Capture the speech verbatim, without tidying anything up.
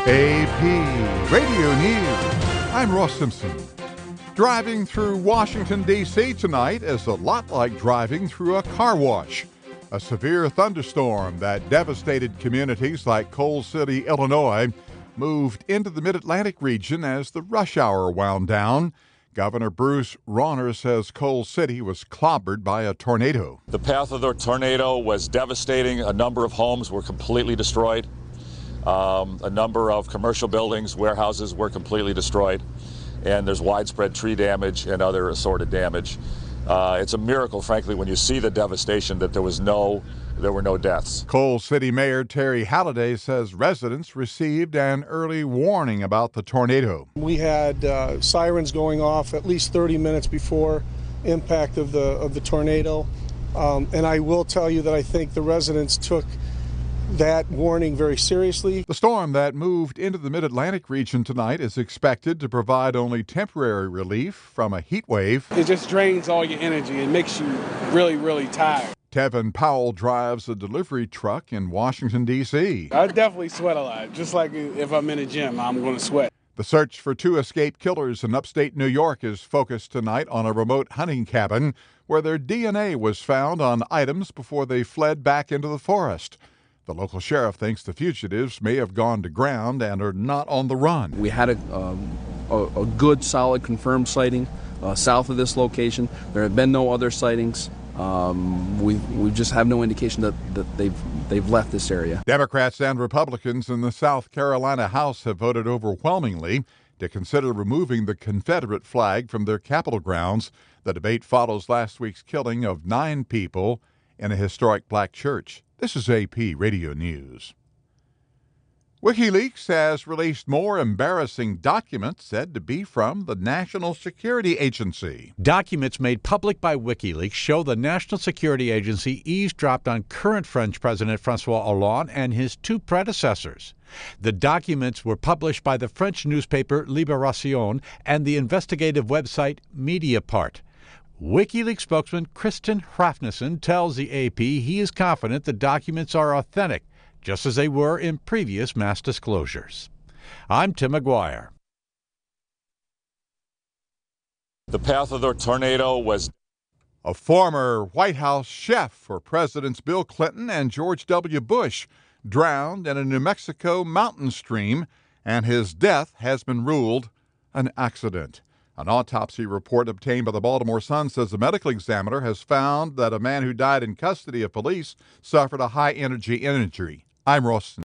A P Radio News. I'm Ross Simpson. Driving through Washington, D C tonight is a lot like driving through a car wash. A severe thunderstorm that devastated communities like Coal City, Illinois, moved into the Mid-Atlantic region as the rush hour wound down. Governor Bruce Rauner says Coal City was clobbered by a tornado. The path of the tornado was devastating. A number of homes were completely destroyed. Um, a number of commercial buildings, warehouses were completely destroyed. And there's widespread tree damage and other assorted damage. Uh, it's a miracle, frankly, when you see the devastation that there was no, there were no deaths. Coal City Mayor Terry Halliday says residents received an early warning about the tornado. We had uh, sirens going off at least thirty minutes before impact of the of the tornado, um, and I will tell you that I think the residents took that warning very seriously. The storm that moved into the Mid-Atlantic region tonight is expected to provide only temporary relief from a heat wave. It just drains all your energy. It makes you really, really tired. Tevin Powell drives a delivery truck in Washington, D C. I definitely sweat a lot. Just like if I'm in a gym, I'm going to sweat. The search for two escaped killers in upstate New York is focused tonight on a remote hunting cabin where their D N A was found on items before they fled back into the forest. The local sheriff thinks the fugitives may have gone to ground and are not on the run. We had a, um, a, a good, solid, confirmed sighting uh, south of this location. There have been no other sightings. Um, we we just have no indication that, that they've they've left this area. Democrats and Republicans in the South Carolina House have voted overwhelmingly to consider removing the Confederate flag from their Capitol grounds. The debate follows last week's killing of nine people in a historic black church. This is A P Radio News. WikiLeaks has released more embarrassing documents said to be from the National Security Agency. Documents made public by WikiLeaks show the National Security Agency eavesdropped on current French President François Hollande and his two predecessors. The documents were published by the French newspaper Libération and the investigative website Mediapart. WikiLeaks spokesman Kristen Hrafnsson tells the A P he is confident the documents are authentic, just as they were in previous mass disclosures. I'm Tim McGuire. The path of the tornado was... A former White House chef for Presidents Bill Clinton and George W. Bush drowned in a New Mexico mountain stream, and his death has been ruled an accident. An autopsy report obtained by the Baltimore Sun says the medical examiner has found that a man who died in custody of police suffered a high-energy injury. I'm Ross